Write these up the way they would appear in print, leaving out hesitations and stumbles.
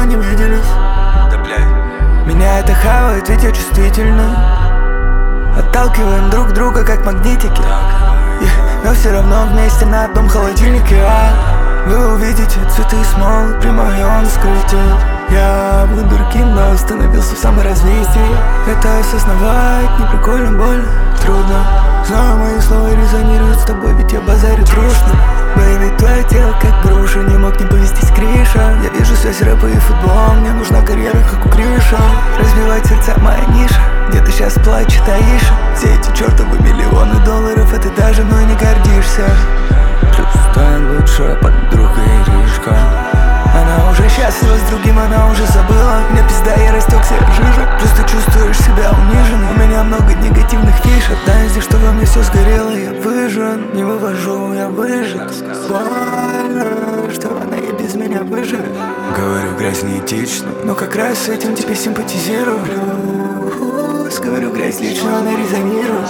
давно не виделись. Да блядь. Меня это хавает, ведь я чувствительный. Отталкиваем друг друга, как магнитики. Но все равно вместе на одном холодильнике. Вы увидите цветы смолы при моем скрытии. Я вундеркинд, но остановился в саморазвитии. Это осознавать не прикольно, больно, трудно. Знаю, мои слова резонируют с тобой, ведь я базарю трушно. Бэйби, твое тело как груша, не мог не повестись Криша. Я вижу связь рэпа и футбол, мне нужна карьера, как у Криша. Разбивать сердца моя ниша, где-то сейчас плачет Аиша. Все эти чертовы миллионы долларов, это даже мной не гордишься. Чувствуя лучшая подруга Иришка. Она уже счастлива с другим, она уже забыла. Мне пизда, я растекся жижа. Просто чувствуешь себя униженным. У меня много негативных фишек. Да, здесь что во мне все сгорело, я выжжен. Не вывожу, я выжат. Больно, что она и без меня выживет. Говорю, грязь неэтично, но как раз с этим тебе симпатизирую. Плюс, говорю, грязь лично, она резонирует.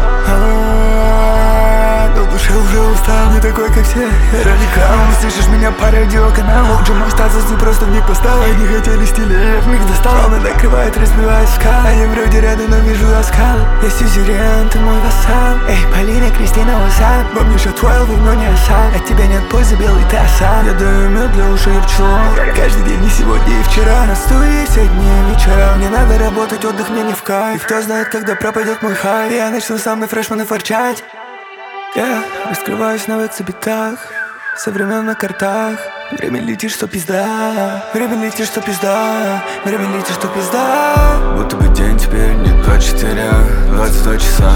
Но душа уже устал, не такой, как все. Радикал, слышишь меня по радиоканалу. Джимом статус не просто в них поставил. Они хотели стиле, в них достал. Волны накрывает, разбивает скалы. Они вроде рядом, но вижу оскал. Я сюзерен, ты мой вассал. Эй, Полина, Кристина, вассал. Во мне же 12, но не осал. От тебя нет пользы, белый ты оса. Я даю мед для ушей пчелам. Каждый день, не сегодня и вчера. На студии все дни и вечера. Мне надо работать, отдых мне не в кайф. И кто знает, когда пропадет мой хай. Я начну сам на фрешманы форчать. Я раскрываюсь на векс-битах, со времен на картах. Время летит, что пизда. Время летит, что пизда. Время летит, что пизда. Будто бы день теперь не 24, 22 часа.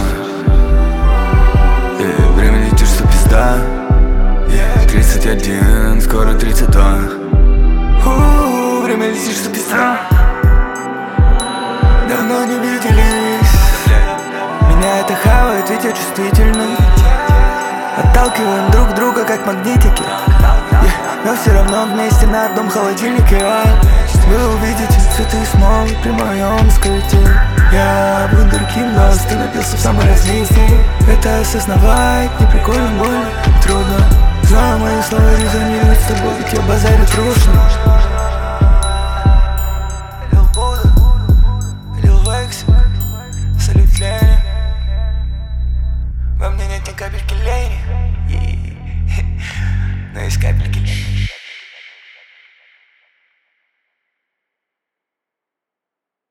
Время летит, что пизда. 31, скоро 32. Время летит, что пизда. Давно не виделись. Меня это хавает, ведь я чувствительный. Отталкиваем друг друга, как магнитики. Но все равно вместе на одном холодильнике. Вы увидите цветы смолы при моем скрытии. Я вундеркинд, но остановился в саморазвитии. Это осознавать не прикольно, больно, трудно. Знаю, мои слова резонируют с тобой, ведь я базарю трушно.